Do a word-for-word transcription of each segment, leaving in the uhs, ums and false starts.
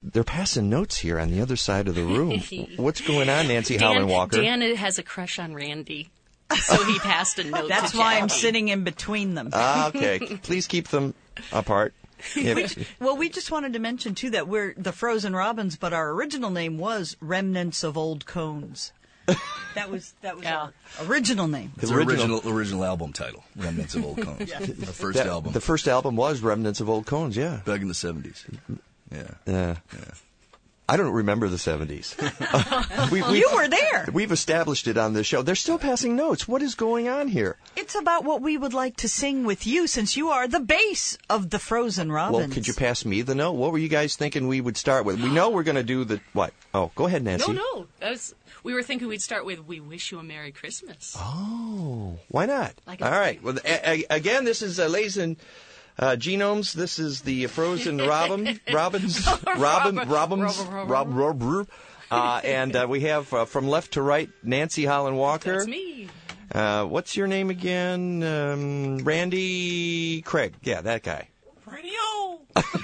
they're passing notes here on the other side of the room. What's going on, Nancy Holland Walker? Dan has a crush on Randy, so he passed a note. That's to why Jackie. I'm sitting in between them. Ah, okay. Please keep them apart. we, well, we just wanted to mention, too, that we're the Frozen Robins, but our original name was Remnants of Old Cones. That was that was Yeah. our original name. It's the original original album title, Remnants of Old Cones. Yeah. Our first That- album. The first album was Remnants of Old Cones, yeah. Back in the seventies. Yeah. Yeah. Yeah. I don't remember the seventies. we, we, You were there. We've established it on this show. They're still passing notes. What is going on here? It's about what we would like to sing with you, since you are the base of the Frozen Robins. Well, could you pass me the note? What were you guys thinking we would start with? We know we're going to do the, what? Oh, go ahead, Nancy. No, no. That was, we were thinking we'd start with "We Wish You a Merry Christmas." Oh, why not? Like All a- right. Well, a, a, again, this is uh, Ladies and uh, Genomes. This is the Frozen Robin, Robins, Robin, Robins, Rob- Rob, Rob, Rob, uh, and uh, we have uh, from left to right Nancy Holland Walker. That's me. Uh, what's your name again? Um, Randy Craig. Yeah, that guy. Radio.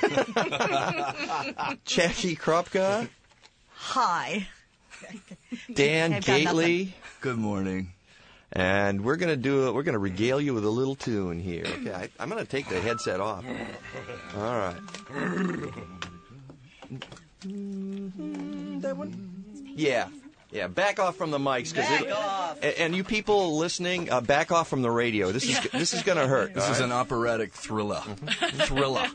Jackie Kropka. Hi. Dan I've got Gately. Good morning. And we're gonna do it. We're gonna regale you with a little tune here. Okay, I, I'm gonna take the headset off. All right. That one? Yeah, yeah. Back off from the mics, because Back off. And, and you people listening, uh, back off from the radio. This is this is gonna hurt. This all is right? an operatic thriller. Thriller.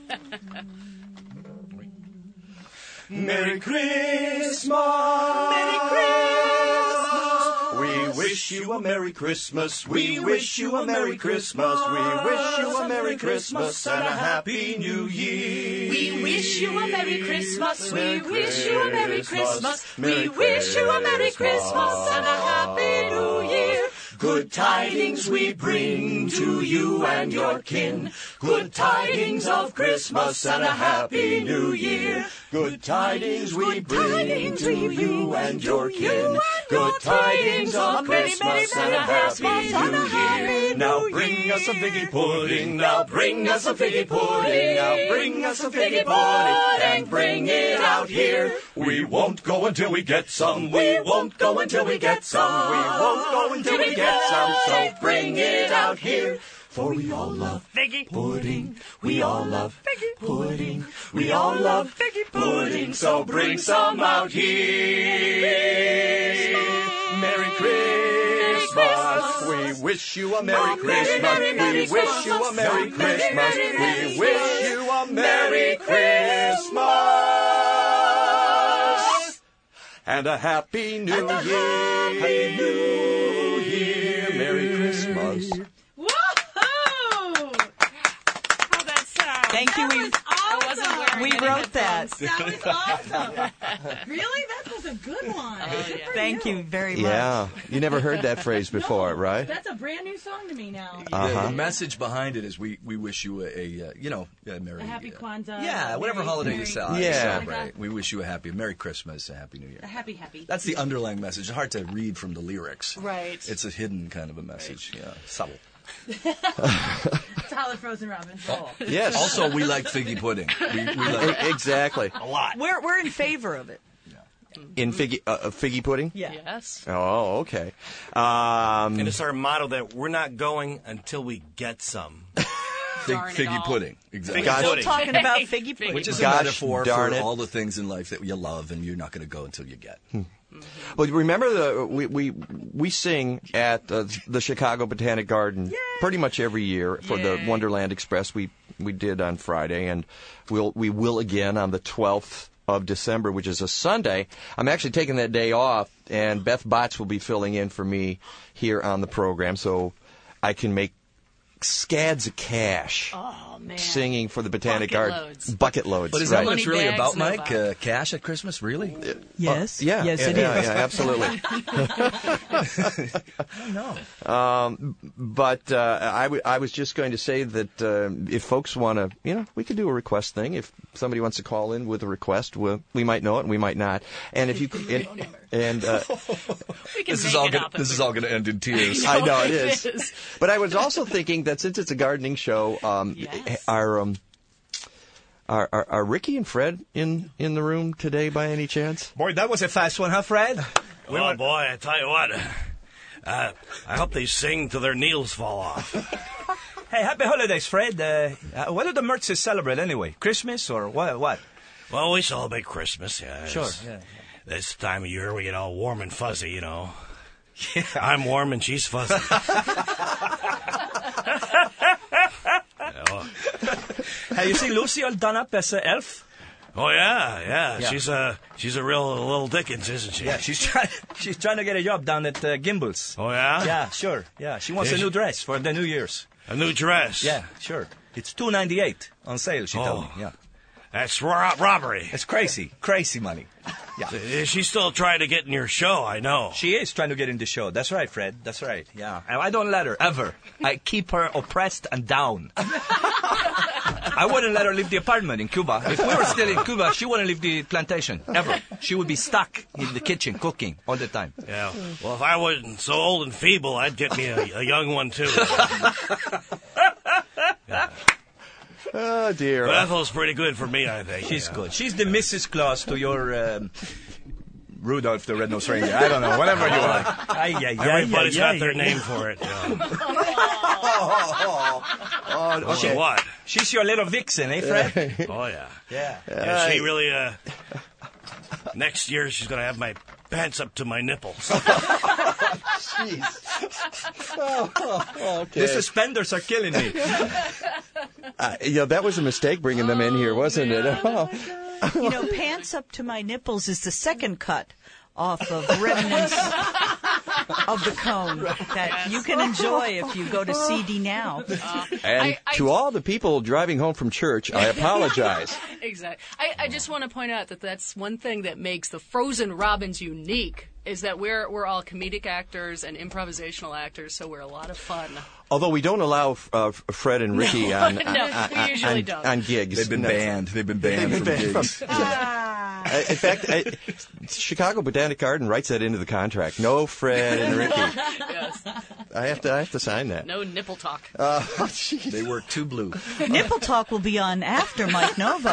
Merry Christmas. Merry Christmas. We wish you a Merry Christmas. We wish you a Merry Christmas. We wish you a Merry Christmas and a Happy New Year. We wish you a Merry Christmas. We Merry wish you a Merry Christmas. Christmas. Merry We wish you a Merry Christmas and a Happy New Year. Good tidings we bring to you and your kin. Good tidings of Christmas and a Happy New Year. Good tidings we bring to you and your kin. Good tidings of Christmas and a Happy New Year. Now bring us a figgy pudding. Now bring us a figgy pudding. Now bring us a figgy pudding and bring it out here. We won't go until we get some. We won't go until we get some. We won't go until we get some. So bring it out here. For we all love figgy pudding. We all love figgy pudding. We all love figgy pudding. So bring some out here. Merry Christmas. We wish you a Merry Christmas. We wish you a Merry Christmas. We wish you a Merry Christmas. And a Happy New Year. Happy New Year. Merry Christmas. Woohoo! How that sound? Thank you. We, I wasn't wearing we any wrote that. headphones. That was awesome. Really? That was a good one. Oh, Good yeah. for Thank you very much. Yeah, you never heard that phrase before, No, right? That's a brand new song to me now. The- Uh-huh. The message behind it is we, we wish you a, a uh, you know, a Merry... A happy uh, Kwanzaa. Yeah, whatever Merry- holiday you Merry- cel- Yeah. celebrate. We wish you a happy Merry Christmas, a Happy New Year. A happy, happy. That's the underlying message. It's hard to read from the lyrics. Right. It's a hidden kind of a message. Yeah, subtle. That's how the Frozen Robins roll. Yes. Also, we like figgy pudding. We, we like E- exactly. a lot. We're we're in favor of it. In figgy, uh, uh, figgy pudding? Yeah. Yes. Oh, okay. Um, And it's our motto that we're not going until we get some. Fig, Darn it figgy all. pudding. Exactly. Figgy Gosh. pudding. Talking about figgy pudding. Which is Gosh a metaphor darn for it. all the things in life that you love and you're not going to go until you get. well, remember the we we, we sing at uh, the Chicago Botanic Garden pretty much every year for the Yay. Wonderland Express. We we did on Friday, and we'll we will again on the twelfth of December, which is a Sunday. I'm actually taking that day off, and Beth Botts will be filling in for me here on the program, so I can make scads of cash Oh man. singing for the Botanic Bucket Garden. loads. Bucket loads. But is right. that what it's Money really bags, about, no Mike? buck. Uh, cash at Christmas? Really? Yes. Yeah, Yes, yeah, it yeah, is. yeah, absolutely. No. Um, but uh, I, w- I was just going to say that uh, if folks want to, you know, we could do a request thing. If somebody wants to call in with a request, we'll, we might know it and we might not. And if you and, and uh, We can This is make all it gonna, up this if is we- all going to end in tears. I know it is. is. But I was also thinking that since it's a gardening show, um, Yes. our um, Are, are are Ricky and Fred in in the room today by any chance? Boy, that was a fast one, huh, Fred? Well, boy, I tell you what. Uh, I hope they sing till their needles fall off. Hey, happy holidays, Fred. Uh, uh, what do the Mertzes celebrate anyway? Christmas or what? What? Well, we celebrate Christmas, yeah. Sure. It's- Yeah. This time of year we get all warm and fuzzy, you know. I'm warm and she's fuzzy. Oh. Hey, you see Lucy all done up as an elf? Oh yeah, yeah, Yeah. She's a she's a real little Dickens, isn't she? Yeah, she's trying. She's trying to get a job down at uh, Gimbel's. Oh yeah. Yeah, sure. Yeah, she wants Yeah, a she- new dress for the New Year's. A new dress. Yeah, sure. It's two ninety eight on sale. She told me. Oh. Yeah, That's ro- robbery. it's crazy, crazy money. Yeah, Is she still trying to get in your show? I know. she is trying to get in the show. That's right, Fred. That's right. Yeah, and I don't let her ever. I keep her oppressed and down. I wouldn't let her leave the apartment in Cuba. If we were still in Cuba, she wouldn't leave the plantation ever. She would be stuck in the kitchen cooking all the time. Yeah. Well, if I wasn't so old and feeble, I'd get me a, a young one too. Oh dear. But Ethel's pretty good for me, I think. She's yeah. good. She's the Missus Claus to your um, Rudolph the Red-Nosed Reindeer. I don't know, whatever you like. Ay, ay, ay, Everybody's ay, got ay, their ay. name for it. Yeah. Oh, Oh, so what? She's your little vixen, eh, Fred? Oh yeah. Yeah. Yeah, she really. Uh, next year she's gonna have my pants up to my nipples. okay. The suspenders are killing me. Uh, you know, that was a mistake bringing them in here, wasn't it? Oh. You know, pants up to my nipples is the second cut off of Remnants of the Cone that you can enjoy if you go to C D now. And I- I- to all the people driving home from church, I apologize. Exactly. I, I just want to point out that that's one thing that makes the Frozen Robins unique, is that we're we're all comedic actors and improvisational actors, so we're a lot of fun. Although we don't allow uh, Fred and Ricky on, No, on, we on- usually on- don't. on gigs. They've been No. banned. They've been banned They've from been banned gigs. from- Uh, in fact, I, Chicago Botanic Garden writes that into the contract. No Fred and Ricky. Yes. I have to. I have to sign that. No nipple talk. Uh, jeez. They work too blue. Nipple Talk will be on after Mike Nova.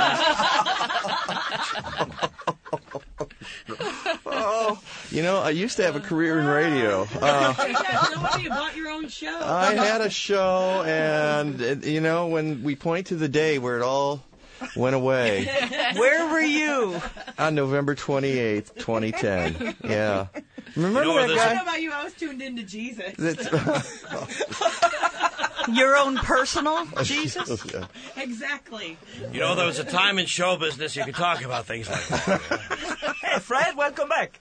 Oh, you know, I used to have a career in radio. Uh, No wonder you bought your own show. I had a show, and uh, you know, when we point to the day where it all went away Where were you? on November twenty-eighth, twenty ten. Yeah, remember You know where that this- I don't guy? know about you. I was tuned into Jesus. That's- Your own personal Jesus? Exactly. You know, there was a time in show business you could talk about things like that. Hey, Fred, welcome back.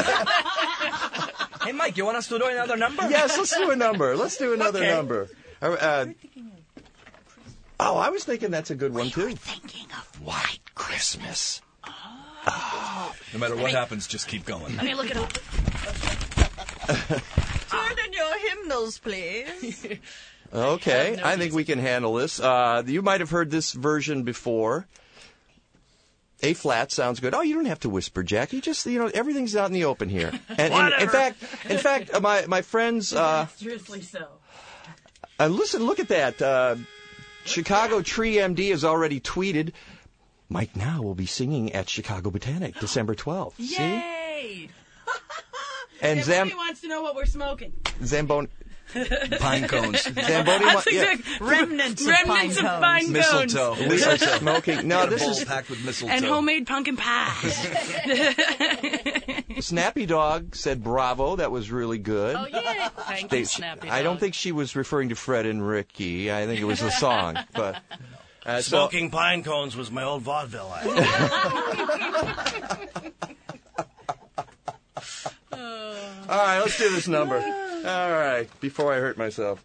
Hey, Mike, you want us to do another number? Yes, let's do a number. Let's do another Okay. number. Uh, uh, oh, I was thinking that's a good one too. Thinking of White Christmas. No matter what happens, just keep going. Let me look it up. turn in your hymnals, please. Okay, no I think we can handle this. Uh, you might have heard this version before. A flat sounds good. Oh, you don't have to whisper, Jackie. Just, you know, everything's out in the open here. And, and in Whatever. fact, in fact, uh, my my friends, uh, Seriously so. uh, listen, look at that. Uh, Chicago Tree M D has already tweeted. Mike now will be singing at Chicago Botanic December twelfth. See? Yay! And If Zam somebody wants to know what we're smoking. Zamboni Pine cones. Zamboni. wa- yeah. Remnants of Remnants pine of cones. pine cones. Mistletoe. We are smoking. No, Got a this bowl is packed with mistletoe. And homemade pumpkin pie. Snappy Dog said bravo. That was really good. Oh, yeah. Thank They- you, Snappy I don't Dog. think she was referring to Fred and Ricky. I think it was the song. But uh, so- Smoking pine cones was my old vaudeville act. all right, let's do this number. All right, before I hurt myself.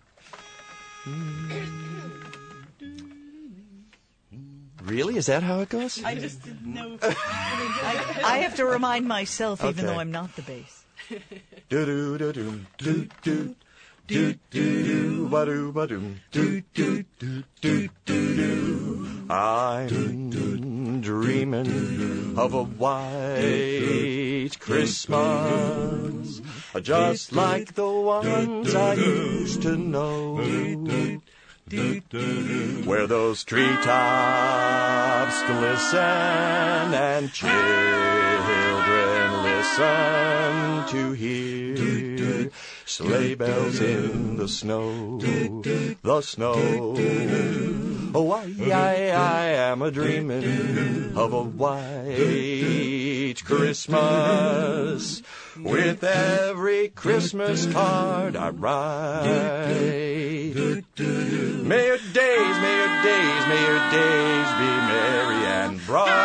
Really? Is that how it goes? I just didn't know. I, I have to remind myself, even Okay. though I'm not the bass. Do do do do do do do do ba do ba do do do do do do. I'm dreaming of a white Christmas, just like the ones I used to know. where those treetops glisten and children listen to hear sleigh bells in the snow, the snow. Oh, I, I, I am a dreaming of a white Christmas with every Christmas card I write. May your days, may your days, may your days be merry and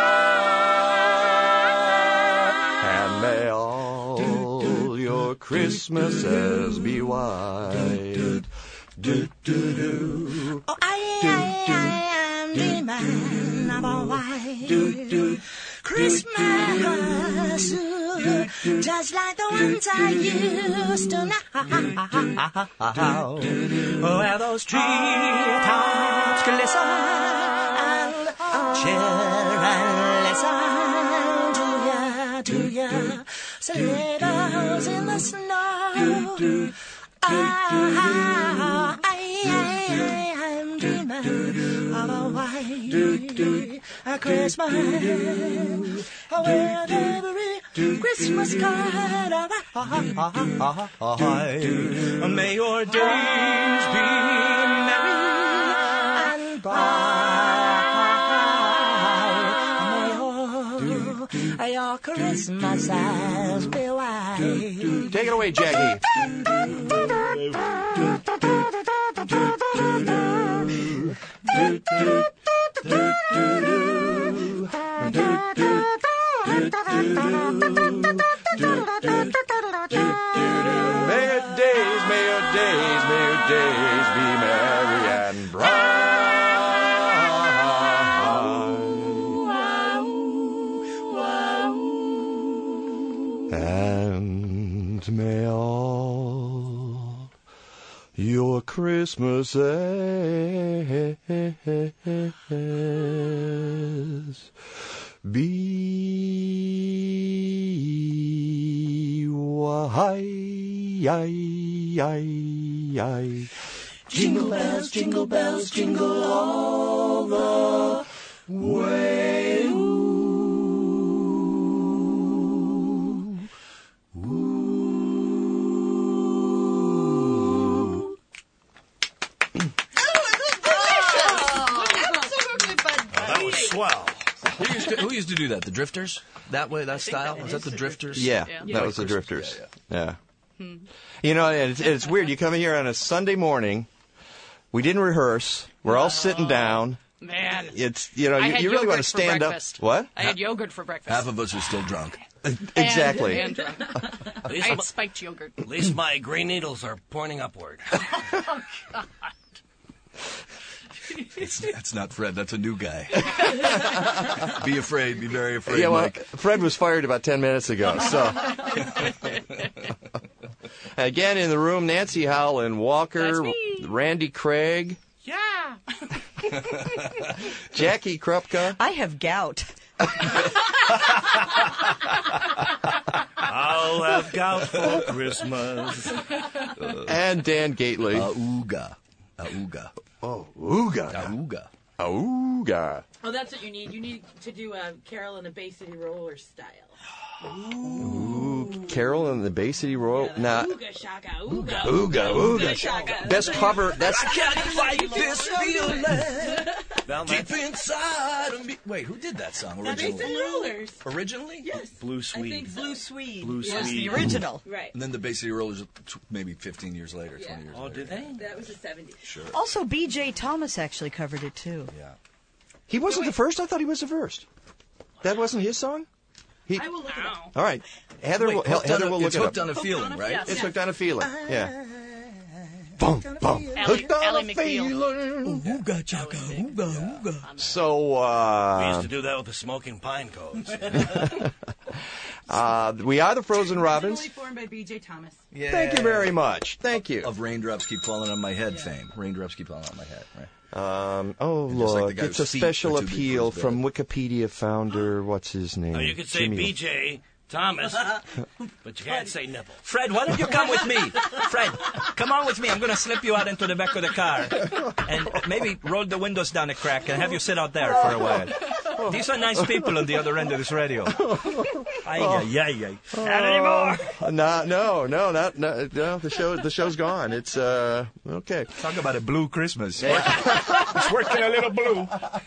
bright, and may all your Christmases be white. Do, do, do. Oh, I, I, I am dreaming of a white Christmas, just like the ones I used to know. Where those treetops glisten and children listen to ya, to ya, sleigh bells in the snow. I, I, I, I'm dreaming of a white Christmas, with every Christmas card I write. May your days be merry and bright. May your Christmases be white. Take it away, Jackie. May your days, may your days, may your days be merry and bright. And may all your Christmases be white. Jingle bells, jingle bells, jingle all the way. Ooh. Ooh. That was swell. Who used, to, who used to do that? The Drifters? That way, that style? Was that the Drifters? Yeah, Yeah. that was the Drifters. Yeah, Yeah. You know, and it's, it's weird. You come in here on a Sunday morning. We didn't rehearse. We're all sitting down. Man. It's, you know, I you, had you really want yogurt to for stand up. breakfast. What? I had yogurt for breakfast. Half of us are still drunk. Exactly. And, and drunk. At I least, had my, spiked yogurt. at least my gray needles are pointing upward. It's, that's not Fred. That's a new guy. Be afraid. Be very afraid, Yeah, well, Mike. Fred was fired about ten minutes ago. So, again in the room, Nancy Howland Walker, That's me. Randy Craig, Yeah. Jackie Krupka, I have gout. I'll have gout for Christmas. and Dan Gately. Auga. Auga. oh, ooga, Auga. ooga. Oh, that's what you need. You need to do a Carol in the Bay City Roller style. Ooh, Carol and the Bay City Royal. Nah, Ooga shaka, ooga. ooga, ooga. Shaka. Best cover. That's Can't fight this feeling Down deep that inside of me. Wait, who did that song Bay City originally? Rollers. Originally? Yes. blue I Swede. think so. Blue Swede Blue was Swede. the original. Right. And then the Bay City Rollers, t- maybe fifteen years later, Yeah. twenty years Oh, later. did they? That was the seventies. Sure. Also, B J Thomas actually covered it too. Yeah. he wasn't the first. I thought he was the first. That wasn't his song. He. I will look it up. Ow. All right, Heather. Wait, will, hooked Heather on a- will look it's it up. hooked on a feeling, right? Yes. It's hooked on a feeling. Yeah. Boom, Bum. Ally, Hooked on Ally a McBeal. feeling. Ooga chaka, ooga, ooga. So, We used uh, to do that with the Smoking Pine Codes. uh, we are the Frozen Robins. Originally formed by B J Thomas. Yeah. Thank you very much. Thank you. Of Raindrops Keep Falling on My Head fame. Raindrops Keep Falling on My Head, right? Um, oh, And just like the look, guy it's a whose feet special were too big for appeal his from bed. Wikipedia founder, what's his name? Now you could say Jimmy. B J Thomas. But you can't say nipple. Fred, why don't you come with me? Fred, come on with me. I'm going to slip you out into the back of the car. And maybe roll the windows down a crack and have you sit out there for a while. These are nice people on the other end of this radio. Ay, ay, ay, ay. Not anymore. No, no, no, not, no, no. The show, the show's gone. It's uh, okay. Talk about a blue Christmas. It's working a little blue.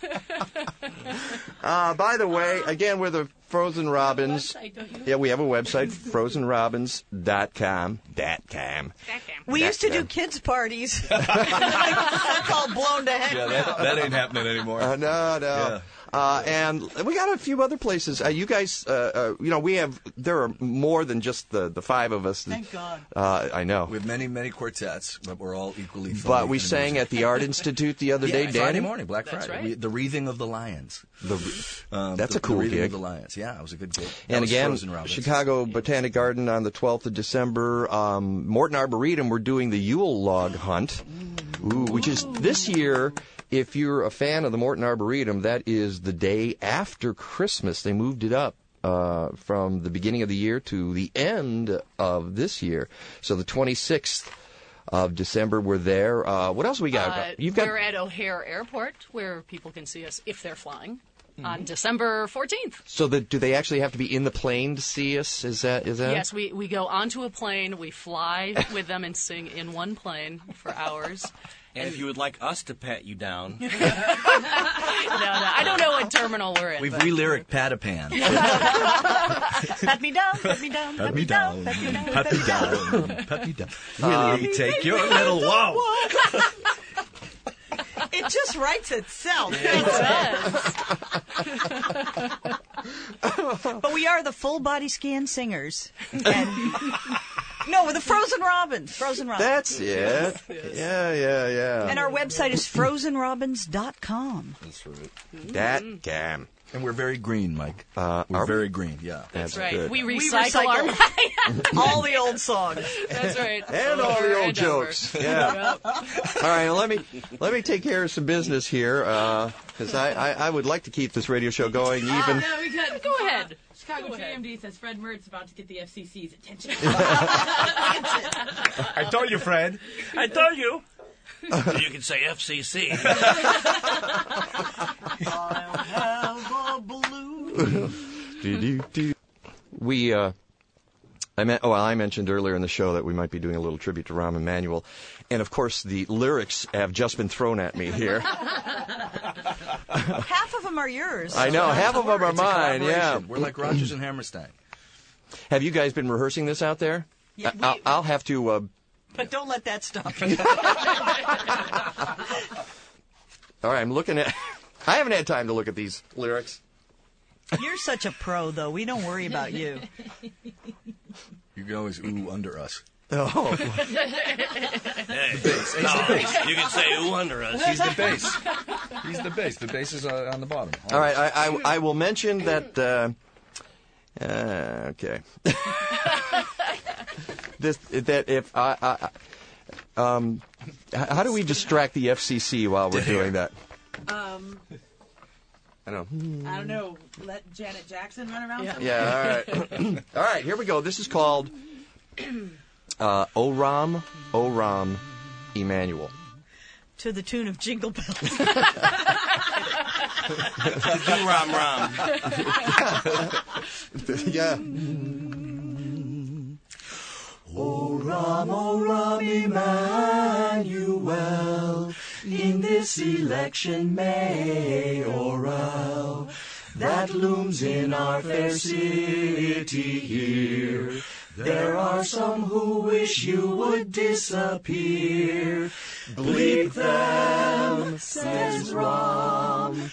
Uh, by the way, again, we're the Frozen Robins. Yeah, we have a website, frozen robins dot com. Dot com. We used to do kids' parties. That's all blown to heck Yeah, now. that, that ain't happening anymore. Uh, no, no. Yeah. Uh, and we got a few other places. Uh, you guys, uh, uh, you know, we have, there are more than just the, the five of us. Thank God. Uh, I know. We have many, many quartets, but we're all equally funny. But we and sang amusing. at the Art Institute the other yeah, day, Friday Danny. morning, Black That's Friday. right. We, the Wreathing of the Lions. The, Um, That's the, a cool the Wreathing gig. of the Lions. Yeah, it was a good gig. That and was again, Frozen Robins. Chicago Botanic Garden on the twelfth of December. Um, Morton Arboretum, we're doing the Yule Log Hunt, Ooh, which is this year. If you're a fan of the Morton Arboretum, that is the day after Christmas. They moved it up uh, from the beginning of the year to the end of this year. So the twenty-sixth of December, we're there. Uh, what else we got? Uh, You've got we're at O'Hare Airport, where people can see us if they're flying, on December fourteenth. so the, do they actually have to be in the plane to see us? Is that is that? Yes, we, we go onto a plane, we fly with them and sing in one plane for hours. And if you would like us to pat you down, No, no, I don't know what terminal we're in. We've but- re-lyric Patapan. Pat me down, pat me down, pat me down, pat me down, Pat me down. Pat me down. Really take your little wow. It just writes itself. But we are the full body scan singers. And no, we're the Frozen Robins. Frozen Robins. That's it. Yeah, yeah, yeah. And our website is frozen robins dot com. That's right. That cam. And we're very green, Mike. Uh, We're are- very green, yeah. That's, That's right. good. We We recycle, our recycle all the old songs. That's right. And all the Over old and over. jokes. Yeah. All right, well, let me let me take care of some business here, because I, I, I would like to keep this radio show going even. No, we got. Go ahead. Chicago Go ahead. T M D says Fred Mertz about to get the F C C's attention. I told you, Fred. I told you. You can say F C C. I'll have a balloon. Do-do-do. We, uh, I meant, oh, well, I mentioned earlier in the show that we might be doing a little tribute to Rahm Emanuel, and of course the lyrics have just been thrown at me here. Half of them are yours. I know, half of them are It's a mine. Yeah. collaboration. We're like Rogers and Hammerstein. Have you guys been rehearsing this out there? Yeah, I- I'll, I'll have to. Uh, But don't let that stop you. all right, I'm looking at. I haven't had time to look at these lyrics. You're such a pro, though. We don't worry about you. You can always ooh under us. Oh, Hey, no, you can say ooh under us. He's the bass. He's the bass. The bass is uh, on the bottom. all right. I, I, I will mention that. Uh, uh, okay. this that if I, I um, h- how do we distract the F C C while we're doing that? um, I don't know. I don't know. Let Janet Jackson run around. Yeah. Yeah. All right. All right. Here we go. This is called uh, O Ram O Ram Emmanuel. To the tune of Jingle Bells. Do rom rom. Yeah. O Ram, O Ram Emmanuel, in this election mayoral that looms in our fair city here, there are some who wish you would disappear. Bleep them, says Ram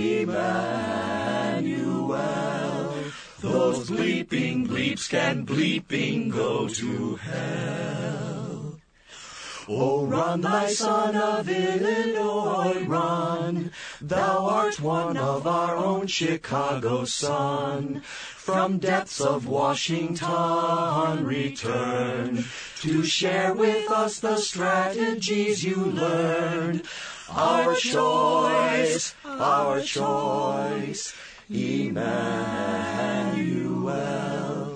Emmanuel. Those bleeping bleeps can bleeping go to hell. Oh, run, thy son of Illinois, run. Thou art one of our own Chicago sun. From depths of Washington return to share with us the strategies you learned. Our choice, our choice, Emmanuel.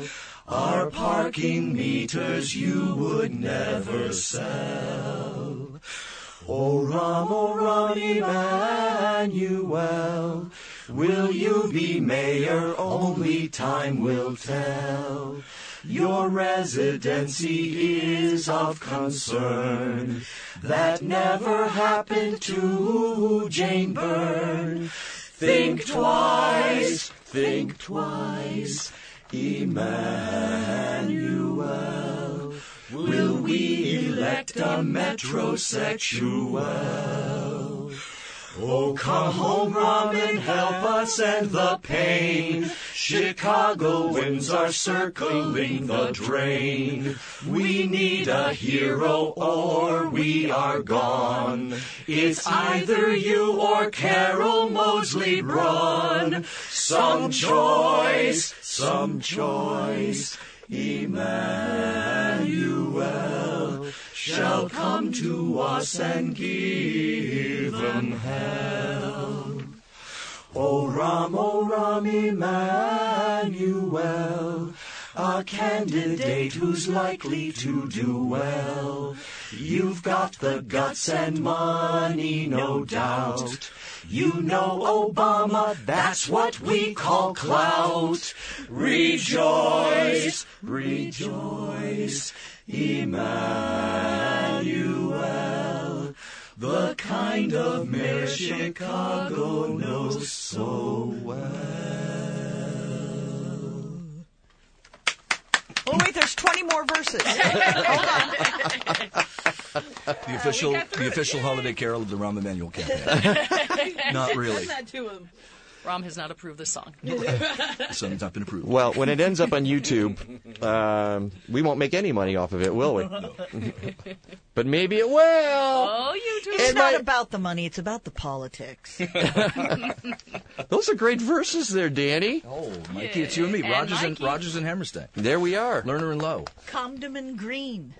parking meters you would never sell. O Ram, O Ram Emmanuel, will you be mayor? Only time will tell. Your residency is of concern that never happened to Jane Byrne. Think twice, think twice, Emmanuel. Will we elect a metrosexual? Oh, come home, Ram, and help us end the pain. Chicagoans are circling the drain. We need a hero or we are gone. It's either you or Carol Moseley Braun. Some choice, some choice, Emmanuel shall come to us and give them hell. O Ram, O Ram Emmanuel, a candidate who's likely to do well. You've got the guts and money, no doubt. You know Obama, that's what we call clout. Rejoice, rejoice, Emmanuel, the kind of mayor Chicago knows so well. Oh, wait, there's twenty more verses. Hold on. The official, the official holiday carol of the Rahm Emanuel campaign. Not really. Send that to him. Ram has not approved this song. The song's not been approved. Well, when it ends up on YouTube, um, we won't make any money off of it, will we? No. But maybe it will. Oh, you do. It's It not might- about the money, it's about the politics. Those are great verses there, Danny. Oh, Mikey, it's you and me. And Rogers and Mikey. Rogers and Hammerstein. There we are. Lerner and Lowe. Condom Green.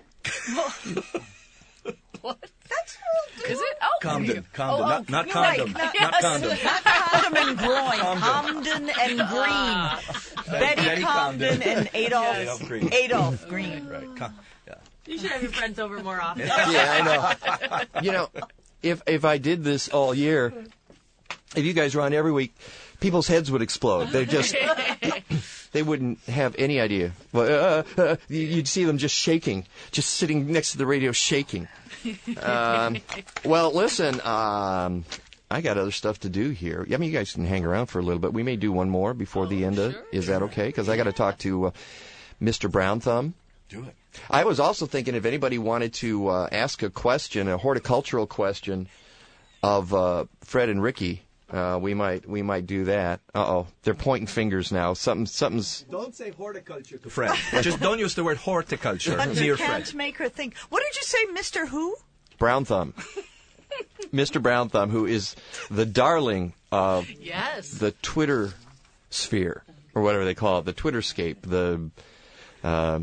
What? That's Is it? Oh, Condon. Condon. Oh, not not you're condom. right. Not condom. not Condom and Groin. Comden and Green. Betty, Betty Comden Comden. and Adolf, Adolf Green. Adolf Green. Right. Con- yeah. You should have your friends over more often. Yeah, I know. You know, if if I did this all year, if you guys were on every week, people's heads would explode. They just they wouldn't have any idea. Well, uh, uh, you'd see them just shaking, just sitting next to the radio shaking. Um, well, listen, um, I got other stuff to do here. I mean, you guys can hang around for a little bit. We may do one more before the end of. sure. Is that okay? Because I got to talk to uh, Mister Brown Thumb. Do it. I was also thinking if anybody wanted to uh, ask a question, a horticultural question of uh, Fred and Ricky, uh, we might we might do that. Uh oh, they're pointing fingers now. Something something's. Don't say horticulture to Fred. Just don't use the word horticulture But you near can't Fred. make her think. What did you say, Mister Who? Brown Thumb. Mister Brown Thumb, who is the darling of yes. the Twitter sphere, or whatever they call it, the Twitterscape, the. Uh,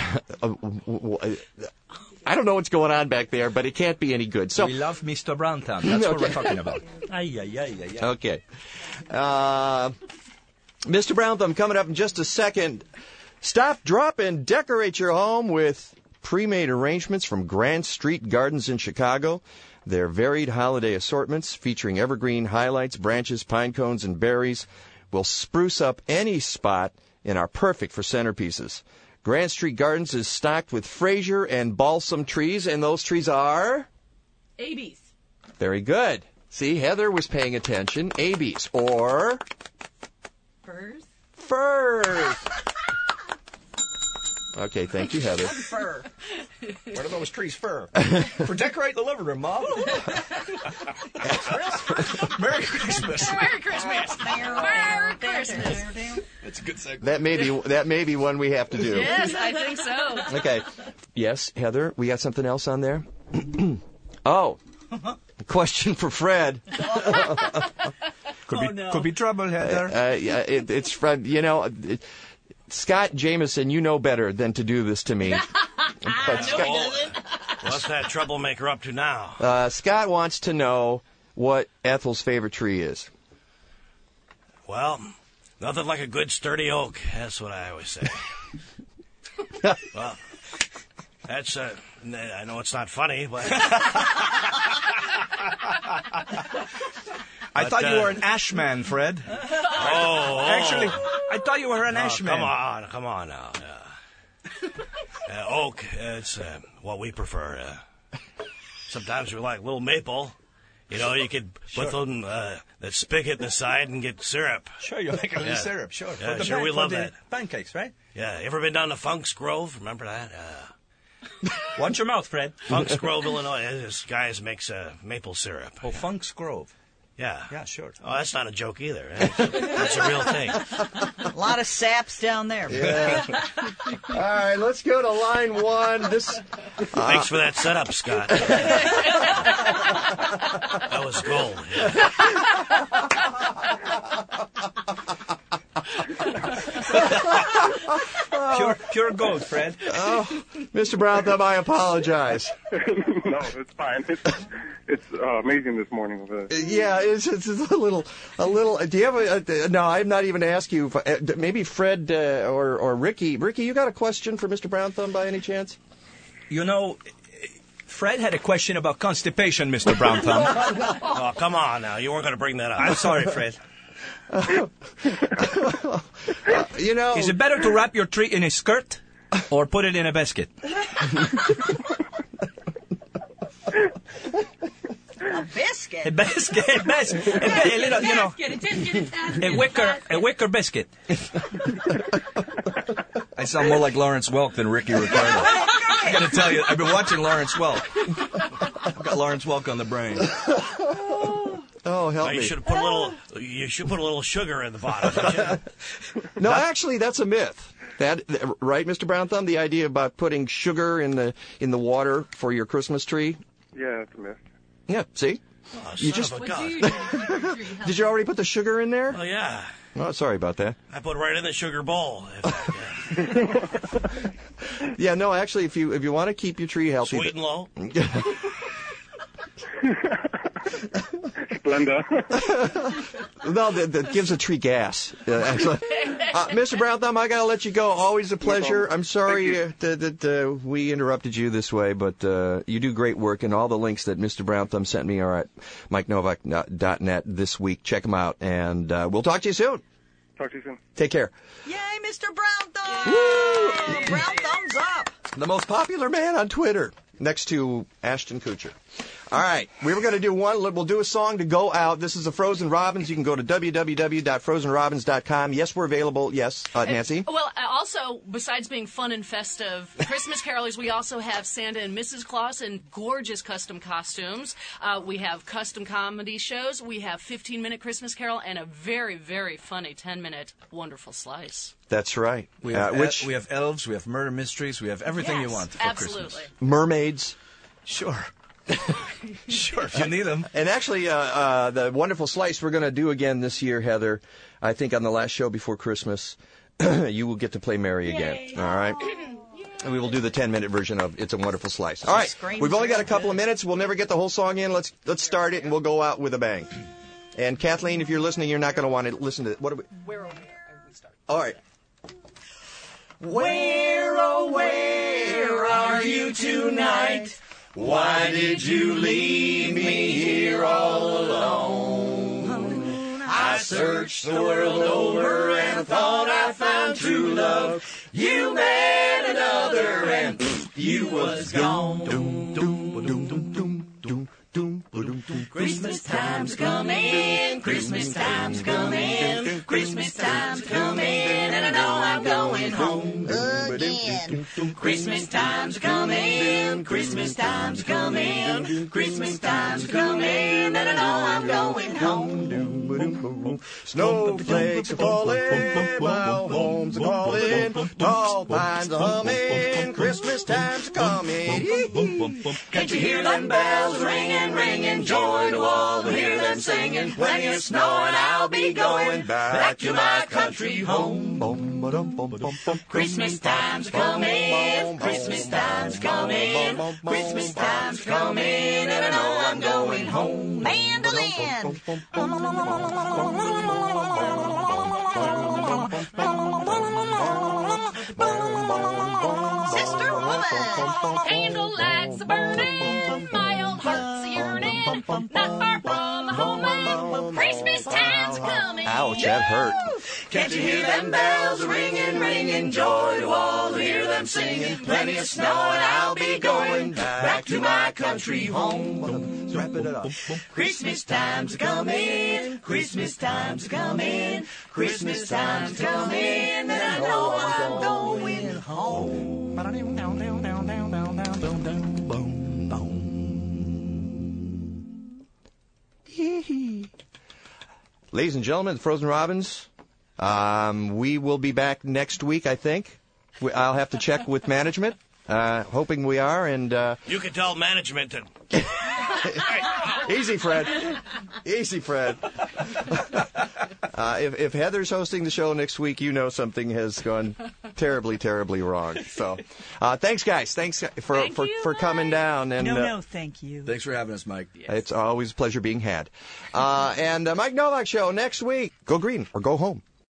I don't know what's going on back there, but it can't be any good. So We love Mister Brown Thumb. That's what Okay. we're talking about. Ay, ay, ay, ay, ay. Okay. Uh, Mister Brown Thumb coming up in just a second. Stop, drop, and decorate your home with pre-made arrangements from Grand Street Gardens in Chicago. Their varied holiday assortments featuring evergreen highlights, branches, pine cones, and berries will spruce up any spot and are perfect for centerpieces. Grand Street Gardens is stocked with Fraser and balsam trees, and those trees are... A Bs. Very good. See, Heather was paying attention. A Bs, or... Furs. Firs. Okay, thank you, Heather. Fur. What are those trees for? For decorating the living room, Mom. Merry Christmas. Merry Christmas. Merry Christmas. That's a good segment. That may be that may be one we have to do. Yes, I think so. Okay. Yes, Heather, we got something else on there? Oh. Question for Fred. Could Oh, be no. could be trouble, Heather. Uh, yeah, it, it's from, you know, it, Scott Jameson, you know better than to do this to me. But Scott, What's that troublemaker up to now? uh, Scott wants to know what Ethel's favorite tree is. Well, nothing like a good sturdy oak. That's what I always say. Well, that's, uh, I know it's not funny, but... I But, thought you uh, were an Ashman, Fred. Oh, Actually, I thought you were an oh, Ashman. come on, come on now. Uh, uh, oak, uh, it's uh, what we prefer. Uh, sometimes we like little maple. You know, you could put them uh, the spigot in the side and get syrup. Sure, you're making a little Yeah. syrup. Sure, Yeah, For the sure, pan- we for love the that. Pancakes, right? Yeah, ever been down to Funk's Grove? Remember that? Uh, Watch your mouth, Fred. Funk's Grove, Illinois. This guy makes uh, maple syrup. Oh, Funk's Grove. Yeah. Yeah, sure. Oh, that's not a joke either. That's, that's a real thing. A lot of saps down there. Yeah. All right, let's go to line one. This. Thanks for that setup, Scott. That was gold. Pure, pure gold, Fred. Oh, Mister Brown Thumb, I apologize. No, it's fine. It's, it's uh, amazing this morning. Uh, Yeah, it's, it's a little, a little. Do you have a? a no, I'm not even ask you. If, uh, maybe Fred uh, or or Ricky. Ricky, you got a question for Mister Brown Thumb by any chance? You know, Fred had a question about constipation, Mister Brown Thumb. Oh, come on now. You weren't going to bring that up. I'm sorry, Fred. Uh, you know, Is it better to wrap your treat in a skirt or put it in a basket? A biscuit. A basket, a basket, a, ba- a little, you know, Get it, get it, get it, a wicker, a wicker biscuit. I sound more like Lawrence Welk than Ricky Ricardo. I got to tell you, I've been watching Lawrence Welk. I've got Lawrence Welk on the brain. Oh, help Oh, you me. should put a little. You should put a little sugar in the bottom. shouldn't you? No, actually, that's a myth. That right, Mister Brown Thumb? The idea about putting sugar in the in the water for your Christmas tree. yeah, it's a myth. Yeah. See, Oh, You son just- of a What do gun. you do to keep your tree healthy? did you already put the sugar in there? Oh yeah, Oh, sorry about that. I put right in the sugar bowl. If, yeah. Yeah, no, actually, if you if you want to keep your tree healthy, Sweet and low. Splenda. no, that, that gives a tree gas. Uh, actually, uh, Mister Brown Thumb, I gotta let you go. Always a pleasure. I'm sorry uh, that, that uh, we interrupted you this way, but uh, you do great work, and all the links that Mister Brown Thumb sent me are at mike novak dot net this week. Check them out, and uh, we'll talk to you soon. Talk to you soon. Take care. Yay, Mister Brown Thumb! Brown thumbs up. The most popular man on Twitter, next to Ashton Kutcher. All right, we were going to do one. We'll do a song to go out. This is the Frozen Robins. You can go to w w w dot frozen robins dot com. Yes, we're available. Yes, uh, Nancy. Well, uh, also, besides being fun and festive Christmas carolers, we also have Santa and Missus Claus in gorgeous custom costumes. Uh, we have custom comedy shows. We have fifteen-minute Christmas Carol and a very, very funny ten-minute Wonderful Slice. That's right. We have, uh, which we have elves, we have murder mysteries, we have everything Yes, you want for absolutely. Christmas. mermaids. Sure. Sure, if you need them. And actually, uh, uh, the Wonderful Slice we're going to do again this year, Heather. I think on the last show before Christmas, you will get to play Mary again. All right. And we will do the ten-minute version of "It's a Wonderful Slice." All right. screams We've only got a real couple of good. minutes. We'll never get the whole song in. Let's let's start it, and we'll go out with a bang. And Kathleen, if you're listening, you're not going to want to listen to what. Are we, Where are we? all right. Where, oh, where are you tonight? Why did you leave me here all alone? I searched the world over and thought I found true love. You met another and pfft, you was gone. Doom, doom, ba-doom, doom, doom, doom, doom, ba-doom, doom. Christmas time's coming, Christmas time's coming, Christmas time's coming, and I know I'm going home again. Christmas time's coming, Christmas time's coming, Christmas time's coming, and I know I'm going home. Snowflakes are falling while homes are calling, tall pines are humming, Christmas time's coming. Can't you hear them bells ringing, ringing, joy to all, hear them singing, plenty of snow and I'll be going back to my country home. Christmas time's coming, Christmas time's coming, Christmas time's coming, and I know I'm going home. Mandolin! Candle lights are burning, my old heart's a yearning, not far from the homeland, Christmas time's coming. Ouch, that hurt. Can't you hear them bells ringing, ringing? Joy to all who hear them singing. Plenty of snow and I'll be going back to my country home. Let's wrap it up. Christmas time's coming, Christmas time's coming, Christmas time's coming, and I know I'm going home. Ladies and gentlemen, the Frozen Robins, um, we will be back next week, I think. We, I'll have to check with management, uh, hoping we are, and... Uh, You can tell management to... Easy, Fred. Easy, Fred. Uh, if, if Heather's hosting the show next week, you know something has gone terribly, terribly wrong. So, uh, thanks, guys. Thanks for Thank for, you, for coming Mike. down. And No, uh, no, thank you. Thanks for having us, Mike. it's always a pleasure being had. Uh, and uh, Mike Novak Show next week. Go green or go home.